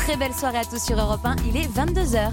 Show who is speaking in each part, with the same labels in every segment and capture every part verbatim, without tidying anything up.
Speaker 1: Très belle soirée à tous sur Europe un, il est vingt-deux heures.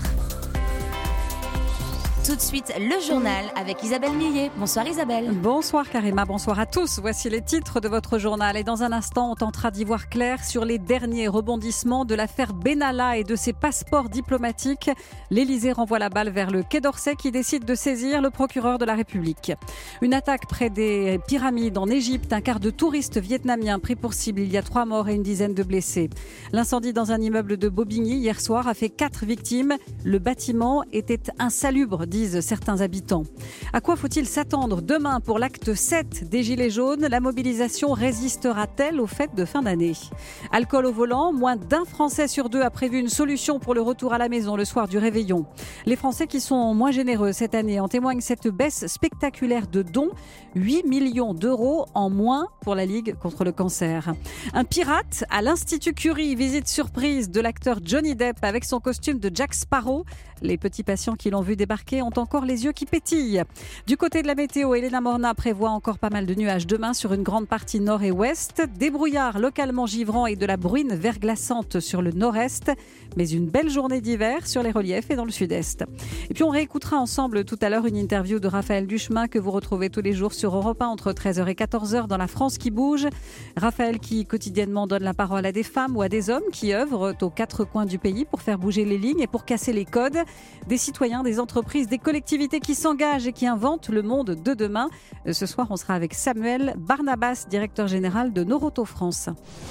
Speaker 1: Tout de suite, le journal avec Isabelle Millet. Bonsoir Isabelle.
Speaker 2: Bonsoir Karima, bonsoir à tous. Voici les titres de votre journal. Et dans un instant, on tentera d'y voir clair sur les derniers rebondissements de l'affaire Benalla et de ses passeports diplomatiques. L'Élysée renvoie la balle vers le Quai d'Orsay qui décide de saisir le procureur de la République. Une attaque près des pyramides en Égypte. Un quart de touristes vietnamiens pris pour cible. Il y a trois morts et une dizaine de blessés. L'incendie dans un immeuble de Bobigny hier soir a fait quatre victimes. Le bâtiment était insalubre, disent certains habitants. À quoi faut-il s'attendre demain pour l'acte sept des Gilets jaunes ? La mobilisation résistera-t-elle aux fêtes de fin d'année ? Alcool au volant, moins d'un Français sur deux a prévu une solution pour le retour à la maison le soir du réveillon. Les Français qui sont moins généreux cette année, en témoigne cette baisse spectaculaire de dons, huit millions d'euros en moins pour la Ligue contre le cancer. Un pirate à l'Institut Curie, visite surprise de l'acteur Johnny Depp avec son costume de Jack Sparrow. Les petits patients qui l'ont vu débarquer ont encore les yeux qui pétillent. Du côté de la météo, Elena Morna prévoit encore pas mal de nuages demain sur une grande partie nord et ouest. Des brouillards localement givrants et de la bruine verglaçante sur le nord-est. Mais une belle journée d'hiver sur les reliefs et dans le sud-est. Et puis on réécoutera ensemble tout à l'heure une interview de Raphaël Duchemin que vous retrouvez tous les jours sur Europe un entre treize heures et quatorze heures dans La France qui bouge. Raphaël qui quotidiennement donne la parole à des femmes ou à des hommes qui œuvrent aux quatre coins du pays pour faire bouger les lignes et pour casser les codes. Des citoyens, des entreprises, des collectivités qui s'engagent et qui inventent le monde de demain. Ce soir, on sera avec Samuel Barnabas, directeur général de Noroto France.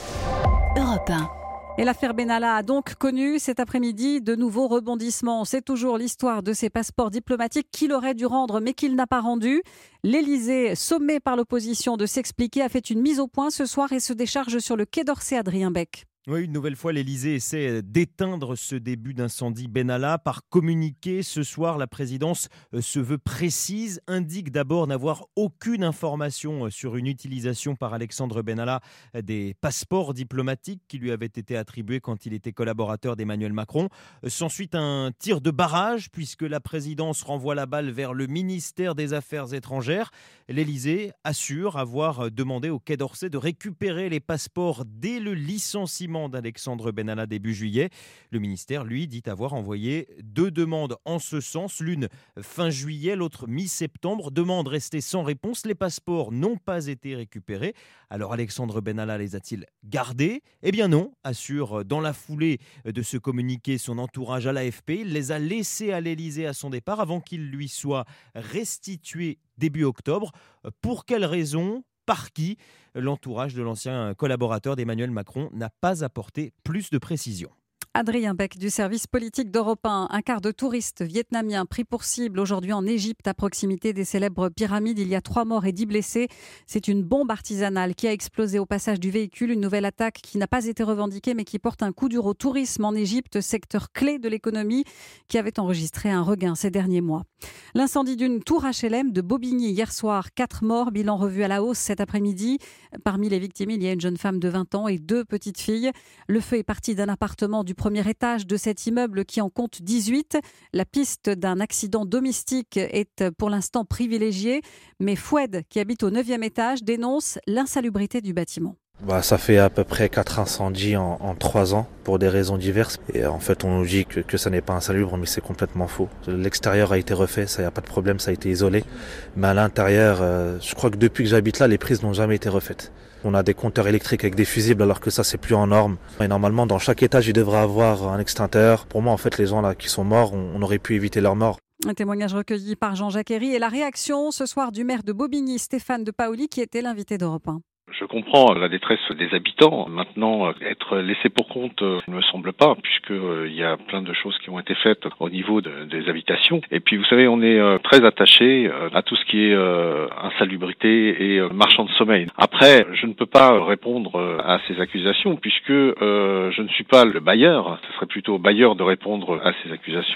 Speaker 1: Europe un.
Speaker 2: Et l'affaire Benalla a donc connu cet après-midi de nouveaux rebondissements. C'est toujours l'histoire de ces passeports diplomatiques qu'il aurait dû rendre mais qu'il n'a pas rendu. L'Élysée, sommé par l'opposition de s'expliquer, a fait une mise au point ce soir et se décharge sur le Quai d'Orsay, Adrien Beck.
Speaker 3: Oui, une nouvelle fois, l'Élysée essaie d'éteindre ce début d'incendie Benalla. Par communiqué, ce soir, la présidence se veut précise, indique d'abord n'avoir aucune information sur une utilisation par Alexandre Benalla des passeports diplomatiques qui lui avaient été attribués quand il était collaborateur d'Emmanuel Macron. S'ensuit un tir de barrage puisque la présidence renvoie la balle vers le ministère des Affaires étrangères. L'Élysée assure avoir demandé au Quai d'Orsay de récupérer les passeports dès le licenciement d'Alexandre Benalla début juillet. Le ministère, lui, dit avoir envoyé deux demandes en ce sens, l'une fin juillet, l'autre mi-septembre. Demande restée sans réponse. Les passeports n'ont pas été récupérés. Alors Alexandre Benalla les a-t-il gardés ? Eh bien non, assure dans la foulée de ce communiqué son entourage à l'A F P. Il les a laissés à l'Élysée à son départ avant qu'ils lui soient restitués début octobre. Pour quelles raisons ? Par qui ? L'entourage de l'ancien collaborateur d'Emmanuel Macron n'a pas apporté plus de précisions.
Speaker 2: Adrien Beck du service politique d'Europe un. Un quart de touristes vietnamiens pris pour cible aujourd'hui en Égypte à proximité des célèbres pyramides. Il y a trois morts et dix blessés. C'est une bombe artisanale qui a explosé au passage du véhicule. Une nouvelle attaque qui n'a pas été revendiquée mais qui porte un coup dur au tourisme en Égypte, secteur clé de l'économie qui avait enregistré un regain ces derniers mois. L'incendie d'une tour H L M de Bobigny hier soir. Quatre morts, bilan revu à la hausse cet après-midi. Parmi les victimes, il y a une jeune femme de vingt ans et deux petites filles. Le feu est parti d'un appartement du premier étage de cet immeuble qui en compte dix-huit. La piste d'un accident domestique est pour l'instant privilégiée, mais Foued, qui habite au neuvième étage, dénonce l'insalubrité du bâtiment.
Speaker 4: Bah, ça fait à peu près quatre incendies en, en trois ans pour des raisons diverses. Et en fait, on nous dit que, que ça n'est pas insalubre, mais c'est complètement faux. L'extérieur a été refait, ça y a pas de problème, ça a été isolé. Mais à l'intérieur, euh, je crois que depuis que j'habite là, les prises n'ont jamais été refaites. On a des compteurs électriques avec des fusibles alors que ça c'est plus en norme. Et normalement, dans chaque étage, il devrait avoir un extincteur. Pour moi, en fait, les gens là qui sont morts, on, on aurait pu éviter leur mort.
Speaker 2: Un témoignage recueilli par Jean-Jacques Herry et la réaction ce soir du maire de Bobigny, Stéphane de Paoli, qui était l'invité d'Europe un.
Speaker 5: Je comprends la détresse des habitants. Maintenant, être laissé pour compte ne me semble pas, puisque il y a plein de choses qui ont été faites au niveau de, des habitations. Et puis, vous savez, on est très attaché à tout ce qui est insalubrité et marchand de sommeil. Après, je ne peux pas répondre à ces accusations, puisque euh, je ne suis pas le bailleur. Ce serait plutôt au bailleur de répondre à ces accusations-là.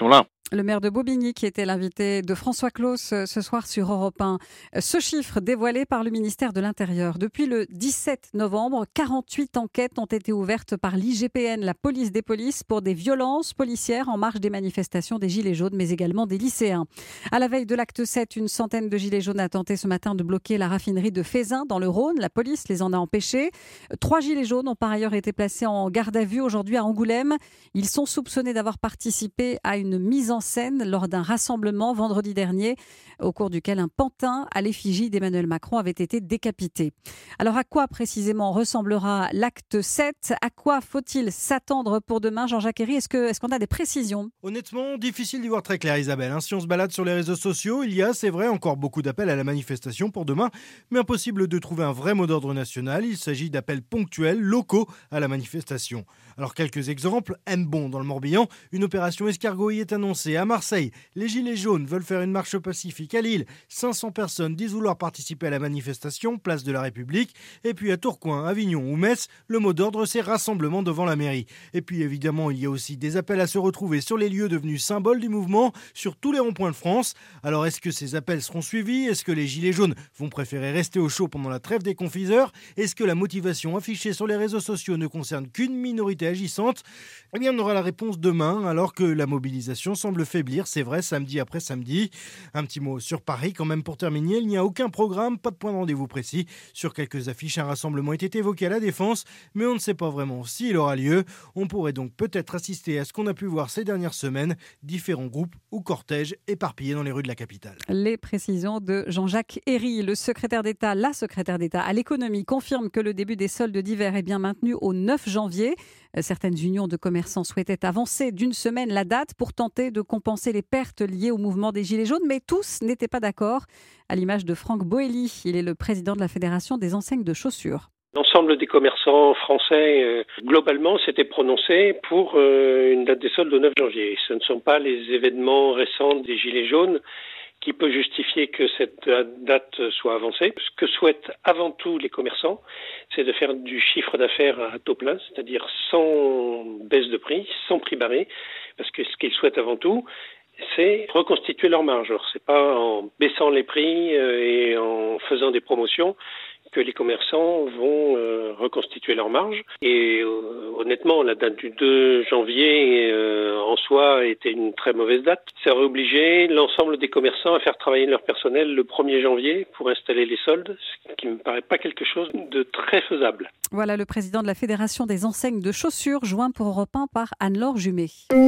Speaker 2: Le maire de Bobigny qui était l'invité de François Claus ce soir sur Europe un. Ce chiffre dévoilé par le ministère de l'Intérieur. Depuis le dix-sept novembre, quarante-huit enquêtes ont été ouvertes par l'I G P N, la police des polices, pour des violences policières en marge des manifestations des Gilets jaunes, mais également des lycéens. À la veille de l'acte sept, une centaine de Gilets jaunes a tenté ce matin de bloquer la raffinerie de Feyzin dans le Rhône. La police les en a empêchés. Trois Gilets jaunes ont par ailleurs été placés en garde à vue aujourd'hui à Angoulême. Ils sont soupçonnés d'avoir participé à une mise en scène lors d'un rassemblement vendredi dernier, au cours duquel un pantin à l'effigie d'Emmanuel Macron avait été décapité. Alors à quoi précisément ressemblera l'acte sept ? À quoi faut-il s'attendre pour demain, Jean-Jacques Herry ? Est-ce que, est-ce qu'on a des précisions ?
Speaker 6: Honnêtement, difficile d'y voir très clair, Isabelle. Si on se balade sur les réseaux sociaux, il y a, c'est vrai, encore beaucoup d'appels à la manifestation pour demain, mais impossible de trouver un vrai mot d'ordre national. Il s'agit d'appels ponctuels, locaux à la manifestation. Alors quelques exemples. Hennebont dans le Morbihan, une opération escargot y est annoncée. À Marseille, les Gilets jaunes veulent faire une marche pacifique. À Lille, cinq cents personnes disent vouloir participer à la manifestation, place de la République. Et puis à Tourcoing, Avignon ou Metz, le mot d'ordre c'est rassemblement devant la mairie. Et puis évidemment, il y a aussi des appels à se retrouver sur les lieux devenus symboles du mouvement, sur tous les ronds-points de France. Alors est-ce que ces appels seront suivis ? Est-ce que les Gilets jaunes vont préférer rester au chaud pendant la trêve des confiseurs ? Est-ce que la motivation affichée sur les réseaux sociaux ne concerne qu'une minorité agissante ? Eh bien, on aura la réponse demain, alors que la mobilisation semble faiblir, c'est vrai, samedi après samedi. Un petit mot sur Paris, quand même, pour terminer. Il n'y a aucun programme, pas de point de rendez-vous précis. Sur quelques affiches, un rassemblement était évoqué à la Défense, mais on ne sait pas vraiment s'il aura lieu. On pourrait donc peut-être assister à ce qu'on a pu voir ces dernières semaines, différents groupes ou cortèges éparpillés dans les rues de la capitale.
Speaker 2: Les précisions de Jean-Jacques Herry, le secrétaire d'État, la secrétaire d'État à l'économie, confirme que le début des soldes d'hiver est bien maintenu au neuf janvier. Certaines unions de commerçants souhaitaient avancer d'une semaine la date pour tenter de compenser les pertes liées au mouvement des Gilets jaunes, mais tous n'étaient pas d'accord. À l'image de Franck Boelly, il est le président de la Fédération des enseignes de chaussures.
Speaker 7: L'ensemble des commerçants français, euh, globalement, s'étaient prononcés pour euh, une date des soldes au neuf janvier. Ce ne sont pas les événements récents des Gilets jaunes qui peut justifier que cette date soit avancée. Ce que souhaitent avant tout les commerçants, c'est de faire du chiffre d'affaires à taux plein, c'est-à-dire sans baisse de prix, sans prix barré, parce que ce qu'ils souhaitent avant tout, c'est reconstituer leur marge. Alors, c'est pas en baissant les prix et en faisant des promotions que les commerçants vont euh, reconstituer leur marge. Et euh, honnêtement, la date du deux janvier euh, en soi était une très mauvaise date. Ça aurait obligé l'ensemble des commerçants à faire travailler leur personnel le premier janvier pour installer les soldes, ce qui ne me paraît pas quelque chose de très faisable.
Speaker 2: Voilà le président de la Fédération des enseignes de chaussures, joint pour Europe un par Anne-Laure Jumet.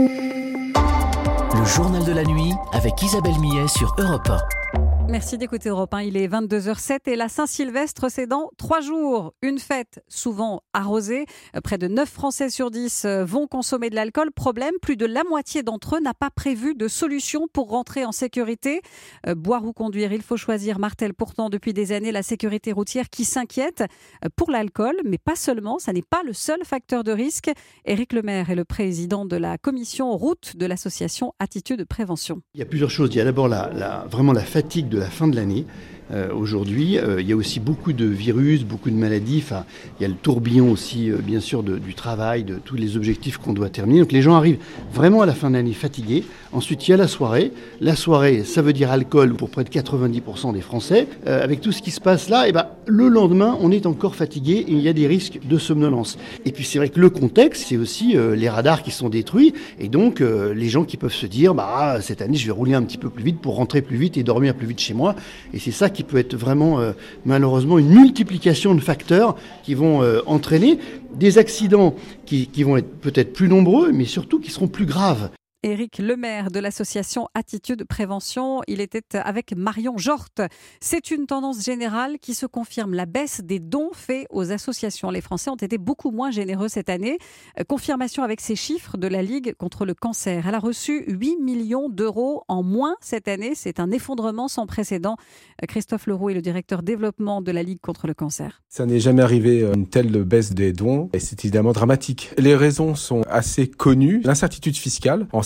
Speaker 8: Le journal de la nuit avec Isabelle Millet sur Europe un.
Speaker 2: Merci d'écouter Europe un, il est vingt-deux heures zéro sept et la Saint-Sylvestre, c'est dans trois jours. Une fête souvent arrosée. Près de neuf Français sur dix vont consommer de l'alcool. Problème, plus de la moitié d'entre eux n'a pas prévu de solution pour rentrer en sécurité. Euh, boire ou conduire, il faut choisir, martèle pourtant depuis des années la sécurité routière qui s'inquiète pour l'alcool, mais pas seulement, ça n'est pas le seul facteur de risque. Éric Lemaire est le président de la commission route de l'association Attitude Prévention.
Speaker 9: Il y a plusieurs choses. Il y a d'abord la, la, vraiment la fatigue de la fin de l'année. Euh, aujourd'hui, euh, il y a aussi beaucoup de virus, beaucoup de maladies. Enfin, il y a le tourbillon aussi, euh, bien sûr, de, du travail, de tous les objectifs qu'on doit terminer. Donc les gens arrivent vraiment à la fin de l'année fatigués. Ensuite, il y a la soirée. La soirée, ça veut dire alcool pour près de quatre-vingt-dix pour cent des Français. Euh, avec tout ce qui se passe là, et ben, le lendemain, on est encore fatigué et il y a des risques de somnolence. Et puis c'est vrai que le contexte, c'est aussi euh, les radars qui sont détruits. Et donc, euh, les gens qui peuvent se dire, bah, cette année, je vais rouler un petit peu plus vite pour rentrer plus vite et dormir plus vite chez moi. Et c'est ça qui peut être vraiment, euh, malheureusement, une multiplication de facteurs qui vont euh, entraîner des accidents qui, qui vont être peut-être plus nombreux, mais surtout qui seront plus graves.
Speaker 2: Éric Lemaire de l'association Attitude Prévention, il était avec Marion Jorte. C'est une tendance générale qui se confirme, la baisse des dons faits aux associations. Les Français ont été beaucoup moins généreux cette année. Confirmation avec ces chiffres de la Ligue contre le cancer. Elle a reçu huit millions d'euros en moins cette année. C'est un effondrement sans précédent. Christophe Leroux est le directeur développement de la Ligue contre le cancer.
Speaker 10: Ça n'est jamais arrivé une telle baisse des dons et c'est évidemment dramatique. Les raisons sont assez connues. L'incertitude fiscale. En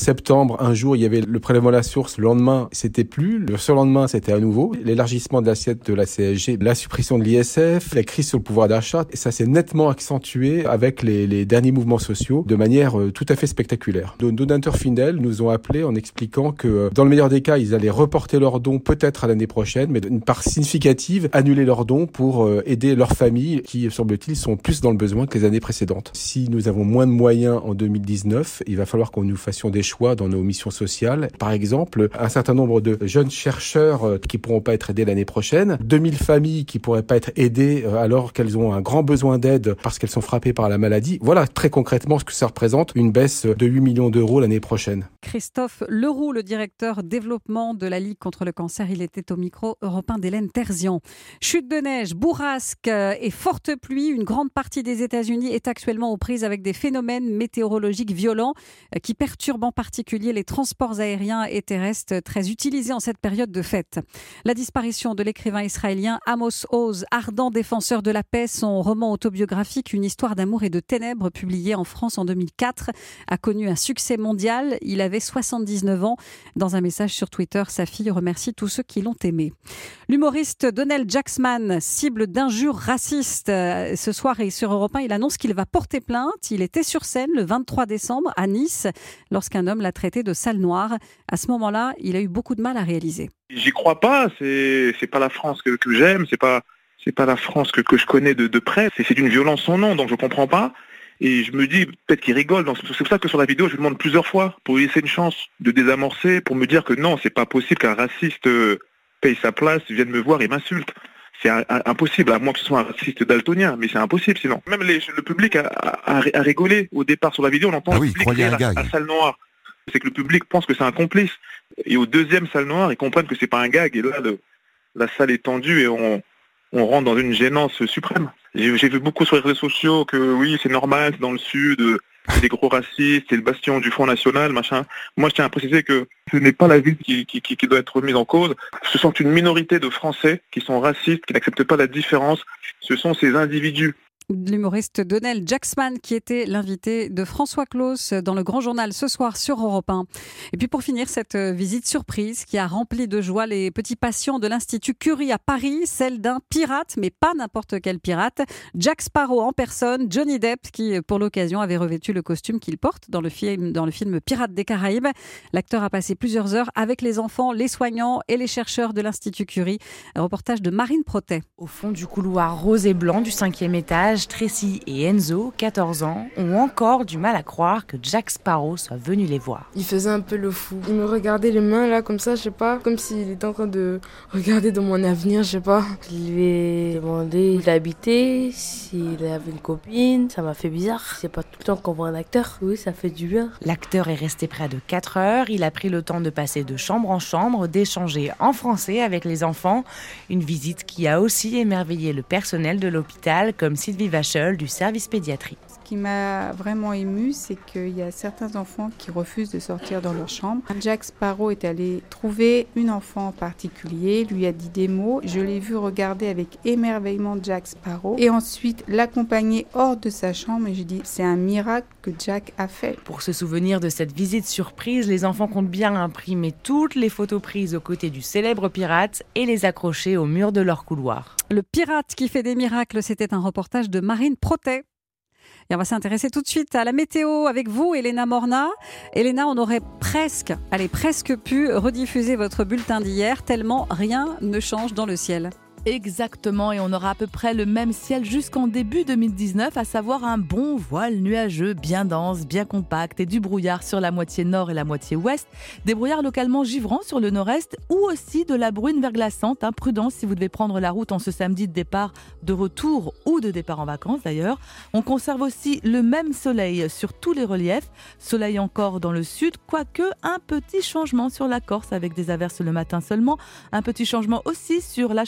Speaker 10: septembre, un jour, il y avait le prélèvement à la source. Le lendemain, c'était plus. Le surlendemain, c'était à nouveau. L'élargissement de l'assiette de la C S G, la suppression de l'I S F, la crise sur le pouvoir d'achat. Et ça s'est nettement accentué avec les, les derniers mouvements sociaux de manière euh, tout à fait spectaculaire. Nos donateurs fidèles nous ont appelés en expliquant que, euh, dans le meilleur des cas, ils allaient reporter leurs dons peut-être à l'année prochaine, mais une part significative, annuler leurs dons pour euh, aider leurs familles qui, semble-t-il, sont plus dans le besoin que les années précédentes. Si nous avons moins de moyens en deux mille dix-neuf, il va falloir qu'on nous fassions des choix dans nos missions sociales. Par exemple, un certain nombre de jeunes chercheurs euh, qui pourront pas être aidés l'année prochaine, deux mille familles qui pourraient pas être aidées euh, alors qu'elles ont un grand besoin d'aide parce qu'elles sont frappées par la maladie. Voilà très concrètement ce que ça représente, une baisse de huit millions d'euros l'année prochaine.
Speaker 2: Christophe Leroux, le directeur développement de la Ligue contre le cancer, il était au micro européen d'Hélène Terzian. Chute de neige, bourrasque et forte pluie, une grande partie des États-Unis est actuellement aux prises avec des phénomènes météorologiques violents qui perturbent en particulier les transports aériens et terrestres très utilisés en cette période de fête. La disparition de l'écrivain israélien Amos Oz, ardent défenseur de la paix, son roman autobiographique Une histoire d'amour et de ténèbres, publié en France en deux mille quatre, a connu un succès mondial. Il avait soixante-dix-neuf ans. Dans un message sur Twitter, sa fille remercie tous ceux qui l'ont aimé. L'humoriste Donald Jacksman, cible d'injures racistes. Ce soir et sur Europe un, il annonce qu'il va porter plainte. Il était sur scène le vingt-trois décembre à Nice lorsqu'un homme l'a traité de sale noire. À ce moment-là, il a eu beaucoup de mal à réaliser.
Speaker 11: J'y crois pas, c'est c'est pas la France que, que j'aime, c'est pas c'est pas la France que, que je connais de, de près, c'est, c'est d'une violence sans nom, donc je comprends pas. Et je me dis, peut-être qu'il rigole, donc c'est pour ça que sur la vidéo, je lui demande plusieurs fois pour lui laisser une chance de désamorcer, pour me dire que non, c'est pas possible qu'un raciste euh, paye sa place, vienne me voir et m'insulte. C'est un, un, impossible, à moins que ce soit un raciste daltonien, mais c'est impossible sinon. Même les, le public a, a, a rigolé au départ sur la vidéo, on entend
Speaker 12: ah
Speaker 11: le
Speaker 12: oui,
Speaker 11: public rire à, à salle noire. C'est que le public pense que c'est un complice. Et au deuxième salle noire, ils comprennent que c'est pas un gag. Et là, le, la salle est tendue et on, on rentre dans une gênance suprême. J'ai, j'ai vu beaucoup sur les réseaux sociaux que oui, c'est normal, c'est dans le sud, c'est des gros racistes, c'est le bastion du Front National, machin. Moi, je tiens à préciser que ce n'est pas la ville qui, qui, qui, qui doit être remise en cause. Ce sont une minorité de Français qui sont racistes, qui n'acceptent pas la différence. Ce sont ces individus.
Speaker 2: L'humoriste Donald Jacksman qui était l'invité de François Claus dans le Grand Journal ce soir sur Europe un. Et puis pour finir, cette visite surprise qui a rempli de joie les petits patients de l'Institut Curie à Paris, celle d'un pirate, mais pas n'importe quel pirate, Jack Sparrow en personne, Johnny Depp qui pour l'occasion avait revêtu le costume qu'il porte dans le film, dans le film Pirates des Caraïbes. L'acteur a passé plusieurs heures avec les enfants, les soignants et les chercheurs de l'Institut Curie. Un reportage de Marine Protet.
Speaker 13: Au fond du couloir rose et blanc du cinquième étage, Tracy et Enzo, quatorze ans, ont encore du mal à croire que Jack Sparrow soit venu les voir.
Speaker 14: Il faisait un peu le fou. Il me regardait les mains là comme ça, je sais pas, comme s'il était en train de regarder dans mon avenir, je sais pas.
Speaker 15: Je lui ai demandé où il habitait, s'il avait une copine. Ça m'a fait bizarre. C'est pas tout le temps qu'on voit un acteur. Oui, ça fait du bien.
Speaker 13: L'acteur est resté près de quatre heures. Il a pris le temps de passer de chambre en chambre, d'échanger en français avec les enfants. Une visite qui a aussi émerveillé le personnel de l'hôpital, comme Sylvie Vachel du service pédiatrie.
Speaker 16: Ce qui m'a vraiment émue, c'est qu'il y a certains enfants qui refusent de sortir dans leur chambre. Jack Sparrow est allé trouver une enfant en particulier, lui a dit des mots. Je l'ai vu regarder avec émerveillement Jack Sparrow et ensuite l'accompagner hors de sa chambre et j'ai dit c'est un miracle que Jack a fait.
Speaker 13: Pour se souvenir de cette visite surprise, les enfants comptent bien imprimer toutes les photos prises aux côtés du célèbre pirate et les accrocher au mur de leur couloir.
Speaker 2: Le pirate qui fait des miracles, c'était un reportage de Marine Protet. Et on va s'intéresser tout de suite à la météo avec vous, Elena Morna. Elena, on aurait presque, allez, presque pu rediffuser votre bulletin d'hier, tellement rien ne change dans le ciel.
Speaker 17: Exactement, et on aura à peu près le même ciel jusqu'en début deux mille dix-neuf, à savoir un bon voile nuageux, bien dense, bien compact et du brouillard sur la moitié nord et la moitié ouest. Des brouillards localement givrants sur le nord-est ou aussi de la bruine verglaçante. Hein, prudence si vous devez prendre la route en ce samedi de départ, de retour ou de départ en vacances d'ailleurs. On conserve aussi le même soleil sur tous les reliefs. Soleil encore dans le sud, quoique un petit changement sur la Corse avec des averses le matin seulement. Un petit changement aussi sur la Charente, la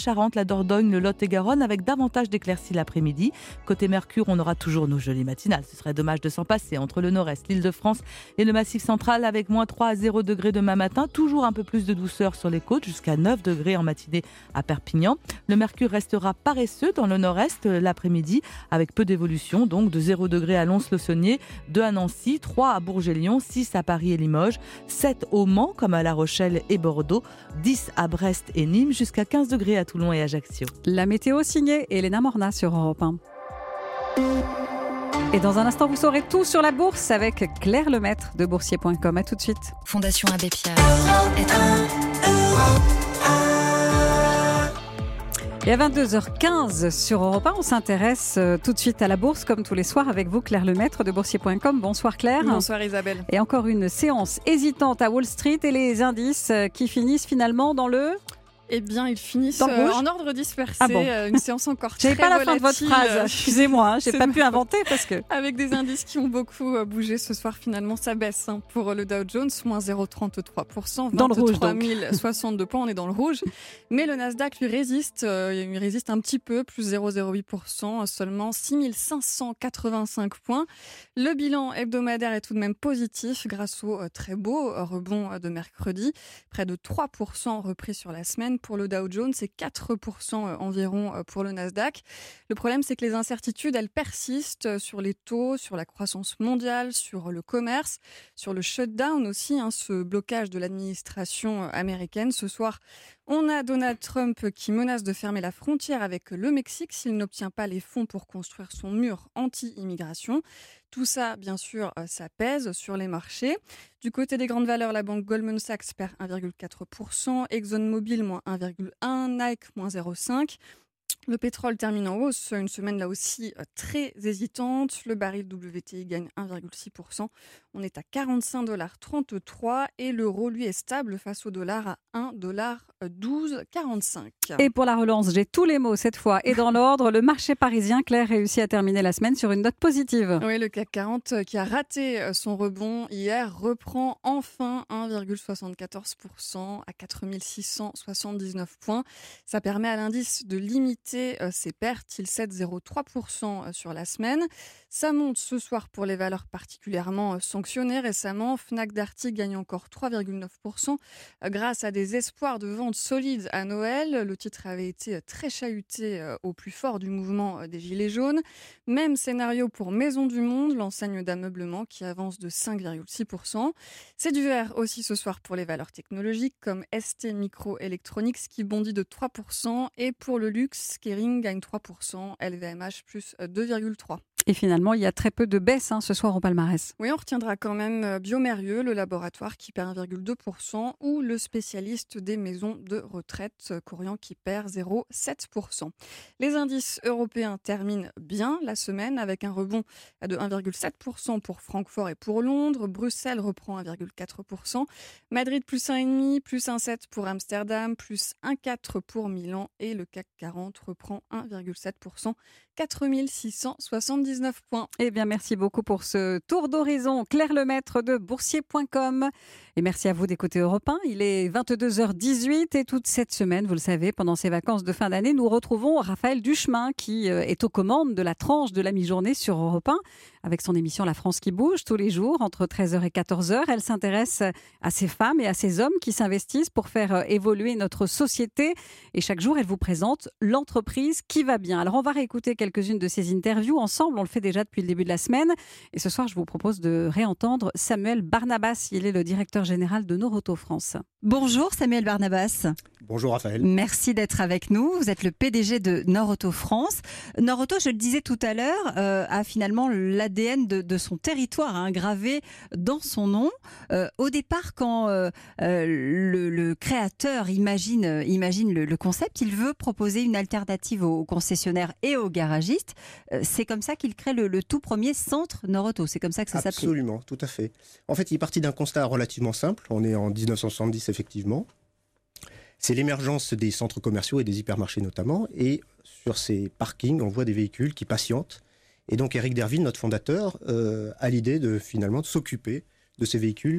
Speaker 17: Dordogne, le Lot-et-Garonne, avec davantage d'éclaircies l'après-midi. Côté Mercure, on aura toujours nos jolies matinales. Ce serait dommage de s'en passer entre le nord-est, l'Île-de-France et le Massif central, avec moins trois à zéro degrés demain matin. Toujours un peu plus de douceur sur les côtes, jusqu'à neuf degrés en matinée à Perpignan. Le Mercure restera paresseux dans le nord-est l'après-midi, avec peu d'évolution, donc de zéro degré à Lons-le-Saunier, deux à Nancy, trois à Bourges-et-Lyon, six à Paris et Limoges, sept au Mans, comme à La Rochelle et Bordeaux, dix à Brest et Nîmes, jusqu'à quinze degrés à Toulon et Ajaccio.
Speaker 2: La météo signée Elena Morna sur Europe un. Et dans un instant, vous saurez tout sur la bourse avec Claire Lemaître de boursier point com. À tout de suite.
Speaker 1: Fondation Abbé Pierre.
Speaker 2: Et à vingt-deux heures quinze sur Europe un, on s'intéresse tout de suite à la bourse, comme tous les soirs, avec vous, Claire Lemaître de boursier point com. Bonsoir Claire.
Speaker 12: Bonsoir Isabelle.
Speaker 2: Et encore une séance hésitante à Wall Street et les indices qui finissent finalement dans le...
Speaker 12: Eh bien, ils finissent euh, en ordre dispersé.
Speaker 2: Ah bon.
Speaker 12: euh, une séance encore très
Speaker 2: volatile. J'avais pas la fin de votre phrase,
Speaker 12: euh,
Speaker 2: excusez-moi, hein, j'ai pas pu inventer parce que...
Speaker 12: Avec des indices qui ont beaucoup euh, bougé ce soir, finalement, ça baisse hein, pour le Dow Jones, moins zéro virgule trente-trois pour cent, vingt-trois mille soixante-deux points, on est dans le rouge. Mais le Nasdaq lui résiste, euh, il résiste un petit peu, plus zéro virgule zéro huit pour cent, seulement six mille cinq cent quatre-vingt-cinq points. Le bilan hebdomadaire est tout de même positif grâce au euh, très beau euh, rebond euh, de mercredi, près de trois pour cent repris sur la semaine pour le Dow Jones, c'est quatre pour cent environ pour le Nasdaq. Le problème, c'est que les incertitudes, elles persistent sur les taux, sur la croissance mondiale, sur le commerce, sur le shutdown aussi, hein, ce blocage de l'administration américaine. Ce soir, on a Donald Trump qui menace de fermer la frontière avec le Mexique s'il n'obtient pas les fonds pour construire son mur anti-immigration. Tout ça, bien sûr, ça pèse sur les marchés. Du côté des grandes valeurs, la banque Goldman Sachs perd un virgule quatre pour cent, ExxonMobil moins un virgule un pour cent, Nike moins zéro virgule cinq pour cent. Le pétrole termine en hausse, une semaine là aussi très hésitante. Le baril W T I gagne un virgule six pour cent. On est à quarante-cinq virgule trente-trois dollars et l'euro, lui, est stable face au dollar à un virgule douze quarante-cinq.
Speaker 2: Et pour la relance, j'ai tous les mots cette fois. Et dans l'ordre, le marché parisien, Claire, réussit à terminer la semaine sur une note positive.
Speaker 12: Oui, le C A C quarante qui a raté son rebond hier reprend enfin un virgule soixante-quatorze pour cent à quatre mille six cent soixante-dix-neuf points. Ça permet à l'indice de limiter ses pertes. Il cède zéro virgule trois pour cent sur la semaine. Ça monte ce soir pour les valeurs particulièrement sanctionnées récemment. Fnac Darty gagne encore trois virgule neuf pour cent grâce à des espoirs de vente solides à Noël. Le titre avait été très chahuté au plus fort du mouvement des Gilets jaunes. Même scénario pour Maison du Monde, l'enseigne d'ameublement qui avance de cinq virgule six pour cent. C'est du vert aussi ce soir pour les valeurs technologiques comme S T Microelectronics qui bondit de trois pour cent et pour le luxe, Kering gagne trois pour cent, L V M H plus deux virgule trois pour cent.
Speaker 2: Et finalement, il y a très peu de baisse hein, ce soir au palmarès.
Speaker 12: Oui, on retiendra quand même Biomérieux, le laboratoire qui perd un virgule deux pour cent, ou le spécialiste des maisons de retraite, Corian, qui perd zéro virgule sept pour cent. Les indices européens terminent bien la semaine avec un rebond de un virgule sept pour cent pour Francfort et pour Londres. Bruxelles reprend un virgule quatre pour cent. Madrid plus un virgule cinq pour cent, plus un virgule sept pour cent pour Amsterdam, plus un virgule quatre pour cent pour Milan. Et le C A C quarante reprend un virgule sept pour cent, quatre mille six cent soixante-dix-neuf points.
Speaker 2: Eh bien, merci beaucoup pour ce tour d'horizon. Claire Lemaître de boursier point com. Et merci à vous d'écouter Europe un. Il est vingt-deux heures dix-huit et toute cette semaine, vous le savez, pendant ces vacances de fin d'année, nous retrouvons Raphaël Duchemin qui est aux commandes de la tranche de la mi-journée sur Europe un avec son émission La France qui bouge tous les jours entre treize heures et quatorze heures. Elle s'intéresse à ces femmes et à ces hommes qui s'investissent pour faire évoluer notre société. Et chaque jour, elle vous présente l'entreprise qui va bien. Alors, on va réécouter quelques-unes de ces interviews ensemble. On le fait déjà depuis le début de la semaine. Et ce soir, je vous propose de réentendre Samuel Barnabas. Il est le directeur général de Noroto France.
Speaker 18: Bonjour Samuel Barnabas.
Speaker 19: Bonjour Raphaël.
Speaker 18: Merci d'être avec nous. Vous êtes le P D G de Noroto France. Noroto, je le disais tout à l'heure, euh, a finalement l'A D N de, de son territoire hein, gravé dans son nom. Euh, au départ, quand euh, euh, le, le créateur imagine, imagine le, le concept, il veut proposer une alternative aux concessionnaires et aux garagistes. Euh, c'est comme ça qu'il crée le, le tout premier centre Noroto. C'est comme ça que ça s'appelle.
Speaker 19: Absolument, tout à fait. En fait, il est parti d'un constat relativement simple. On est en dix-neuf cent soixante-dix, effectivement. C'est l'émergence des centres commerciaux et des hypermarchés notamment. Et sur ces parkings, on voit des véhicules qui patientent. Et donc, Eric Derville, notre fondateur, euh, a l'idée de finalement de s'occuper de ces véhicules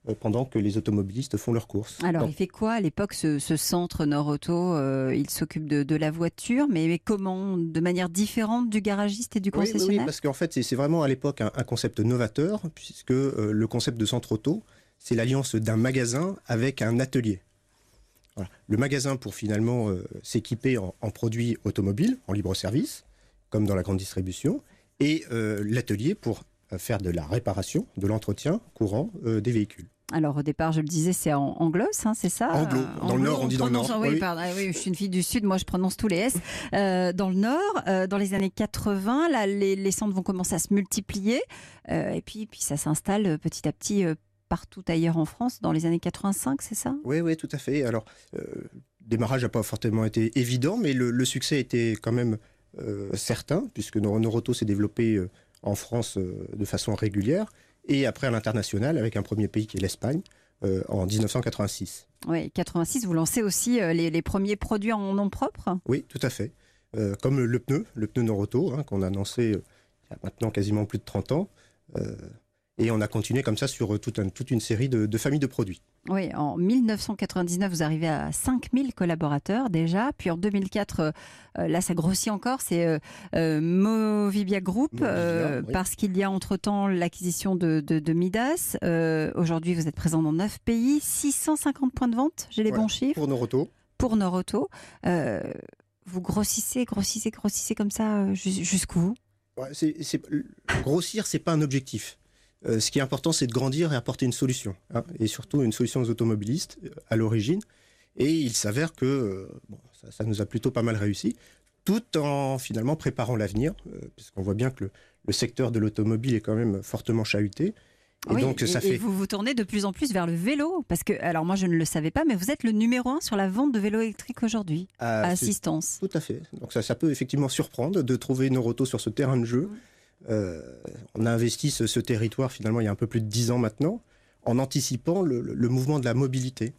Speaker 19: pendant que les automobilistes font leurs courses.
Speaker 18: Alors,
Speaker 19: Donc,
Speaker 18: il fait quoi à l'époque, ce, ce centre Nord Auto euh, Il s'occupe de, de la voiture, mais, mais comment? De manière différente du garagiste et du
Speaker 19: oui,
Speaker 18: concessionnaire?
Speaker 19: oui, oui, parce qu'en fait, c'est, c'est vraiment à l'époque un, un concept novateur, puisque euh, le concept de centre auto, c'est l'alliance d'un magasin avec un atelier. Voilà. Le magasin pour finalement euh, s'équiper en, en produits automobiles, en libre service, comme dans la grande distribution, et euh, l'atelier pour euh, faire de la réparation, de l'entretien courant euh, des véhicules.
Speaker 18: Alors au départ, je le disais, c'est en anglos, hein, c'est ça?
Speaker 19: Anglo, dans le Nord, on dit dans le
Speaker 18: prononce-
Speaker 19: Nord.
Speaker 18: Oui,
Speaker 19: Oui.
Speaker 18: pardon, ah oui, je suis une fille du Sud, moi je prononce tous les S. Euh, dans le Nord, euh, dans les années quatre-vingts, là, les, les centres vont commencer à se multiplier, euh, et puis, puis ça s'installe petit à petit euh, partout ailleurs en France, dans les années quatre-vingt-cinq, c'est ça?
Speaker 19: Oui, oui, tout à fait. Alors, euh, le démarrage n'a pas forcément été évident, mais le, le succès était quand même euh, certain, puisque Norauto s'est développé euh, en France euh, de façon régulière, et après à l'international, avec un premier pays qui est l'Espagne, euh, en dix-neuf cent quatre-vingt-six.
Speaker 18: Oui, quatre-vingt-six, vous lancez aussi euh, les, les premiers produits en nom propre?
Speaker 19: Oui, tout à fait. Euh, comme le pneu, le pneu Norauto, hein, qu'on a lancé euh, il y a maintenant quasiment plus de trente ans. Euh, et on a continué comme ça sur euh, toute, un, toute une série de, de familles de produits.
Speaker 18: Oui, en mille neuf cent quatre-vingt-dix-neuf, vous arrivez à cinq mille collaborateurs déjà. Puis en deux mille quatre, euh, là, ça grossit encore. C'est euh, euh, Movibia Group,
Speaker 19: Movibia,
Speaker 18: euh,
Speaker 19: oui.
Speaker 18: parce qu'il y a entre-temps l'acquisition de, de, de Midas. Euh, aujourd'hui, vous êtes présent dans neuf pays, six cent cinquante points de vente. J'ai les
Speaker 19: Voilà,
Speaker 18: bons chiffres.
Speaker 19: Pour Norauto.
Speaker 18: Pour Norauto. Euh, vous grossissez, grossissez, grossissez comme ça euh, jus- jusqu'où?
Speaker 19: Ouais, c'est, c'est, grossir, c'est pas un objectif. Euh, ce qui est important, c'est de grandir et apporter une solution, hein, et surtout une solution aux automobilistes euh, à l'origine. Et il s'avère que euh, bon, ça, ça nous a plutôt pas mal réussi, tout en finalement préparant l'avenir, euh, puisqu'on voit bien que le, le secteur de l'automobile est quand même fortement chahuté. Et
Speaker 18: Oui,
Speaker 19: donc ça
Speaker 18: et,
Speaker 19: fait.
Speaker 18: et vous vous tournez de plus en plus vers le vélo, parce que, alors moi je ne le savais pas, mais vous êtes le numéro un sur la vente de vélos électriques aujourd'hui,
Speaker 19: Ah,
Speaker 18: à
Speaker 19: c'est-
Speaker 18: assistance.
Speaker 19: Tout à fait. Donc ça, ça peut effectivement surprendre de trouver Norauto sur ce terrain de jeu. Euh, on a investi ce, ce territoire finalement il y a un peu plus de dix ans maintenant, en anticipant le, le- le mouvement de la mobilité.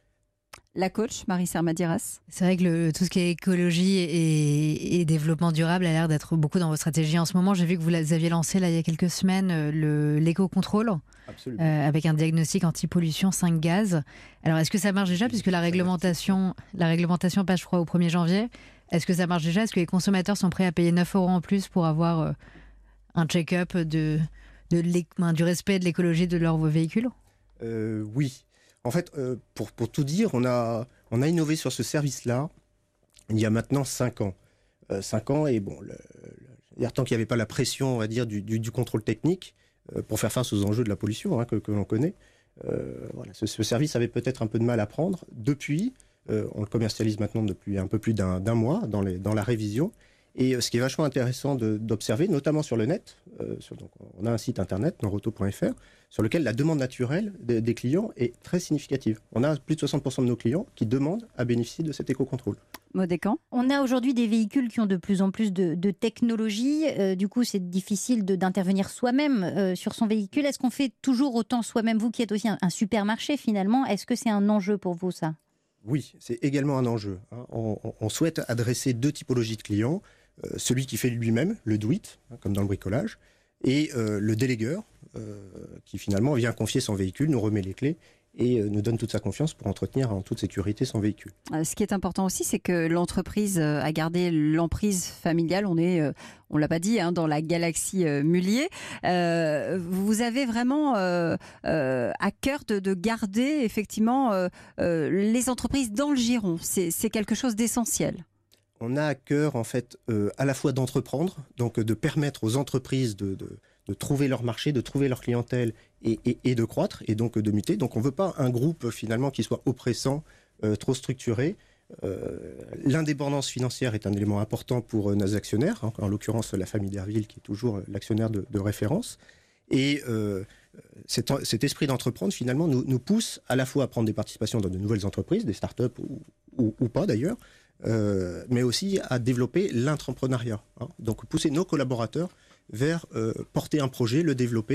Speaker 18: La coach, Marie Sermadiras.
Speaker 20: C'est vrai que le- tout ce qui est écologie et, et développement durable a l'air d'être beaucoup dans votre stratégie en ce moment. J'ai vu que vous la- aviez lancé là, il y a quelques semaines euh, le, l'éco-contrôle
Speaker 19: Absolument.
Speaker 20: euh, avec un diagnostic anti-pollution cinq gaz. Alors est-ce que ça marche déjà, puisque la réglementation, la réglementation passe je crois au premier janvier. Est-ce que ça marche déjà? Est-ce que les consommateurs sont prêts à payer neuf euros en plus pour avoir euh, un check-up de, de l'é- ben, du respect de l'écologie de leurs véhicules?
Speaker 19: Euh, oui. En fait, euh, pour, pour tout dire, on a, on a innové sur ce service-là il y a maintenant cinq ans. Euh, cinq ans, et bon, le, le, le- tant qu'il n'y avait pas la pression, on va dire, du, du, du contrôle technique euh, pour faire face aux enjeux de la pollution, hein, que, que l'on connaît, euh, voilà, ce, ce service avait peut-être un peu de mal à prendre. Depuis, euh, on le commercialise maintenant depuis un peu plus d'un, d'un mois dans, les, dans la révision. Et euh, ce qui est vachement intéressant de, d'observer, notamment sur le net, euh, sur, donc, on a un site internet, norauto point f r, sur lequel la demande naturelle des, des clients est très significative. On a plus de soixante pour cent de nos clients qui demandent à bénéficier de cet éco-contrôle.
Speaker 18: Modécan.
Speaker 21: On a aujourd'hui des véhicules qui ont de plus en plus de, de technologie. Euh, du coup, c'est difficile de, d'intervenir soi-même euh, sur son véhicule. Est-ce qu'on fait toujours autant soi-même, vous qui êtes aussi un, un supermarché finalement? Est-ce que c'est un enjeu pour vous, ça?
Speaker 19: Oui, c'est également un enjeu, hein. On, on- on souhaite adresser deux typologies de clients. Euh, celui qui fait lui-même, le do-it, hein, comme dans le bricolage, et euh, le délégueur, euh, qui finalement vient confier son véhicule, nous remet les clés et euh, nous donne toute sa confiance pour entretenir en toute sécurité son véhicule.
Speaker 18: Euh, Ce qui est important aussi, c'est que l'entreprise euh, a gardé l'emprise familiale. On est, euh, on l'a pas dit, hein, dans la galaxie euh, Mullier. Euh, vous avez vraiment euh, euh, à cœur de, de garder effectivement euh, euh, les entreprises dans le giron. C'est c'est quelque chose d'essentiel.
Speaker 19: On a à cœur, en fait, euh, à la fois d'entreprendre, donc euh, de permettre aux entreprises de, de, de trouver leur marché, de trouver leur clientèle et, et, et de croître, et donc euh, de muter. Donc on ne veut pas un groupe, euh, finalement, qui soit oppressant, euh, trop structuré. Euh, l'indépendance financière est un élément important pour euh, nos actionnaires, hein, en l'occurrence la famille Derville, qui est toujours euh, l'actionnaire de, de référence. Et euh, cet, cet esprit d'entreprendre, finalement, nous, nous pousse à la fois à prendre des participations dans de nouvelles entreprises, des startups ou, ou, ou pas d'ailleurs, Euh, mais aussi à développer l'entrepreneuriat. Hein. Donc pousser nos collaborateurs vers euh, porter un projet, le développer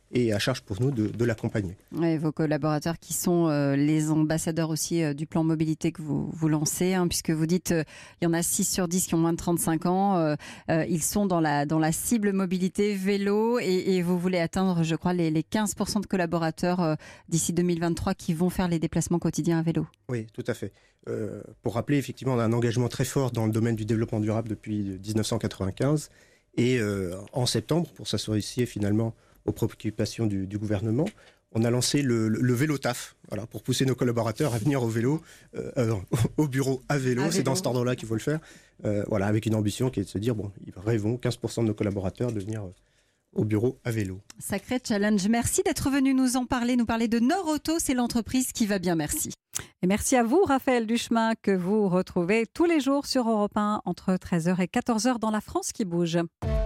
Speaker 19: et à charge pour nous de, de l'accompagner.
Speaker 18: Ouais, vos collaborateurs qui sont euh, les ambassadeurs aussi euh, du plan mobilité que vous, vous lancez, hein, puisque vous dites euh, il y en a six sur dix qui ont moins de trente-cinq ans, euh, euh, ils sont dans la, dans la cible mobilité vélo et, et vous voulez atteindre, je crois, les, les quinze pour cent de collaborateurs euh, d'ici deux mille vingt-trois qui vont faire les déplacements quotidiens à vélo.
Speaker 19: Oui, tout à fait. Euh, pour rappeler, effectivement, on a un engagement très fort dans le domaine du développement durable depuis dix-neuf cent quatre-vingt-quinze et euh, en septembre, pour s'associer finalement aux préoccupations du, du gouvernement, on a lancé le, le, le vélo taf, voilà, pour pousser nos collaborateurs à venir au vélo, euh, euh, au bureau à vélo. À c'est vélo. Dans cet ordre-là qu'il faut le faire. Euh, voilà, avec une ambition qui est de se dire, bon, ils rêvons quinze pour cent de nos collaborateurs de venir au bureau à vélo.
Speaker 18: Sacré challenge. Merci d'être venu nous en parler, nous parler de Nord Auto, c'est l'entreprise qui va bien, merci. Et merci à vous, Raphaël Duchemin, que vous retrouvez tous les jours sur Europe un entre treize heures et quatorze heures dans la France qui bouge.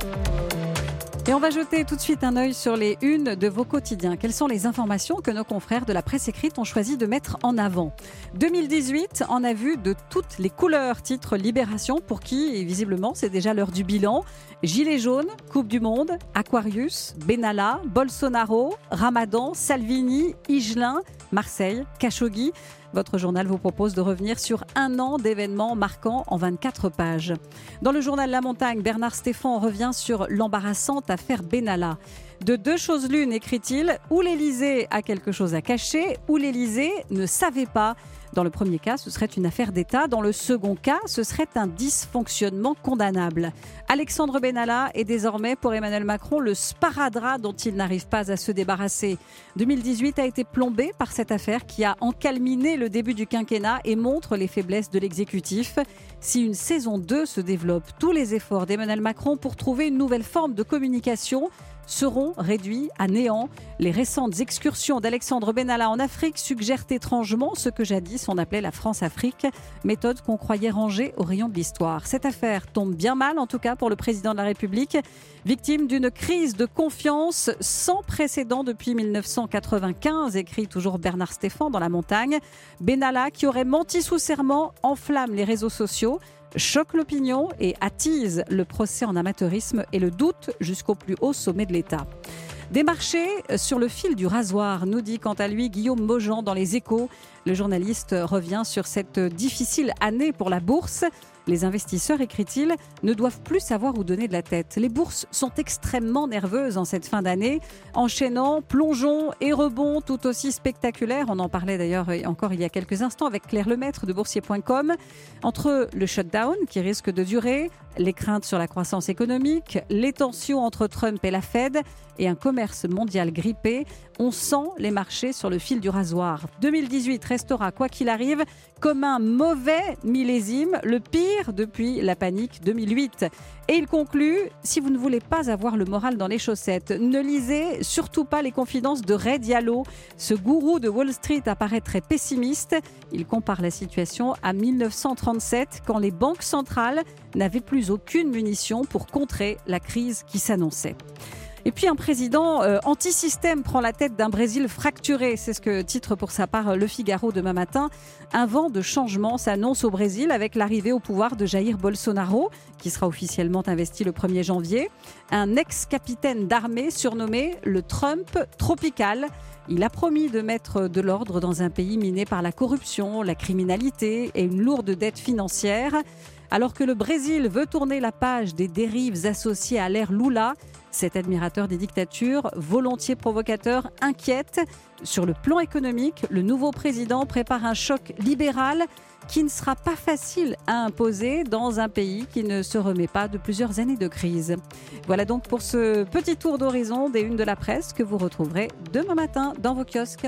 Speaker 18: Et on va jeter tout de suite un œil sur les unes de vos quotidiens. Quelles sont les informations que nos confrères de la presse écrite ont choisi de mettre en avant ? deux mille dix-huit en a vu de toutes les couleurs, titre Libération, pour qui, visiblement, c'est déjà l'heure du bilan. Gilets jaunes, Coupe du Monde, Aquarius, Benalla, Bolsonaro, Ramadan, Salvini, Higelin, Marseille, Khashoggi. Votre journal vous propose de revenir sur un an d'événements marquants en vingt-quatre pages. Dans le journal La Montagne, Bernard Stéphan revient sur l'embarrassante affaire Benalla. De deux choses l'une, écrit-il, ou l'Élysée a quelque chose à cacher, ou l'Élysée ne savait pas. Dans le premier cas, ce serait une affaire d'État. Dans le second cas, ce serait un dysfonctionnement condamnable. Alexandre Benalla est désormais pour Emmanuel Macron le sparadrap dont il n'arrive pas à se débarrasser. deux mille dix-huit a été plombé par cette affaire qui a encalminé le début du quinquennat et montre les faiblesses de l'exécutif. Si une saison deux se développe, tous les efforts d'Emmanuel Macron pour trouver une nouvelle forme de communication seront réduits à néant. Les récentes excursions d'Alexandre Benalla en Afrique suggèrent étrangement ce que jadis on appelait la France-Afrique, méthode qu'on croyait rangée au rayon de l'histoire. Cette affaire tombe bien mal, en tout cas pour le président de la République, victime d'une crise de confiance sans précédent depuis mille neuf cent quatre-vingt-quinze, écrit toujours Bernard Stéphan dans La Montagne. Benalla, qui aurait menti sous serment, enflamme les réseaux sociaux, choque l'opinion et attise le procès en amateurisme et le doute jusqu'au plus haut sommet de l'État. Des marchés sur le fil du rasoir, nous dit quant à lui Guillaume Maujean dans Les Échos. Le journaliste revient sur cette difficile année pour la bourse. Les investisseurs, écrit-il, ne doivent plus savoir où donner de la tête. Les bourses sont extrêmement nerveuses en cette fin d'année, enchaînant plongeons et rebonds tout aussi spectaculaires. On en parlait d'ailleurs encore il y a quelques instants avec Claire Lemaître de boursier point com. Entre le shutdown qui risque de durer, les craintes sur la croissance économique, les tensions entre Trump et la Fed et un commerce mondial grippé, on sent les marchés sur le fil du rasoir. deux mille dix-huit restera, quoi qu'il arrive, comme un mauvais millésime, le pire depuis la panique deux mille huit. Et il conclut, si vous ne voulez pas avoir le moral dans les chaussettes, ne lisez surtout pas les confidences de Ray Diallo. Ce gourou de Wall Street apparaît très pessimiste. Il compare la situation à mille neuf cent trente-sept, quand les banques centrales n'avaient plus aucune munition pour contrer la crise qui s'annonçait. Et puis un président euh, anti-système prend la tête d'un Brésil fracturé. C'est ce que titre pour sa part Le Figaro demain matin. Un vent de changement s'annonce au Brésil avec l'arrivée au pouvoir de Jair Bolsonaro, qui sera officiellement investi le premier janvier. Un ex-capitaine d'armée surnommé le Trump tropical. Il a promis de mettre de l'ordre dans un pays miné par la corruption, la criminalité et une lourde dette financière. Alors que le Brésil veut tourner la page des dérives associées à l'ère Lula, cet admirateur des dictatures, volontiers provocateur, inquiète. Sur le plan économique, le nouveau président prépare un choc libéral qui ne sera pas facile à imposer dans un pays qui ne se remet pas de plusieurs années de crise. Voilà donc pour ce petit tour d'horizon des unes de la presse que vous retrouverez demain matin dans vos kiosques.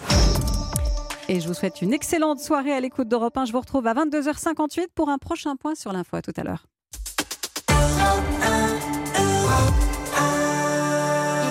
Speaker 18: Et je vous souhaite une excellente soirée à l'écoute d'Europe un. Je vous retrouve à vingt-deux heures cinquante-huit pour un prochain point sur l'info. À tout à l'heure.